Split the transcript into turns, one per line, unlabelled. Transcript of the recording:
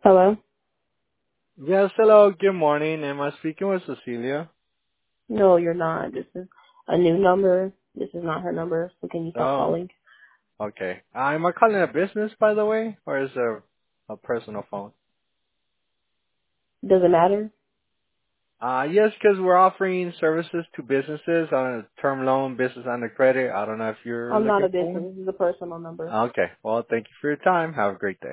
Hello?
Yes, hello, good morning. Am I speaking with Cecilia?
No, you're not. This is a new number. This is not her number. So can you stop
Oh,
calling?
okay. Am I calling a business, by the way, or is it a personal phone?
Does it matter?
Yes, because we're offering services to businesses on a term loan, business under credit. I don't know if you're
I'm not
looking
a
for one.
business. This is a personal number.
Okay. Well, thank you for your time. Have a great day.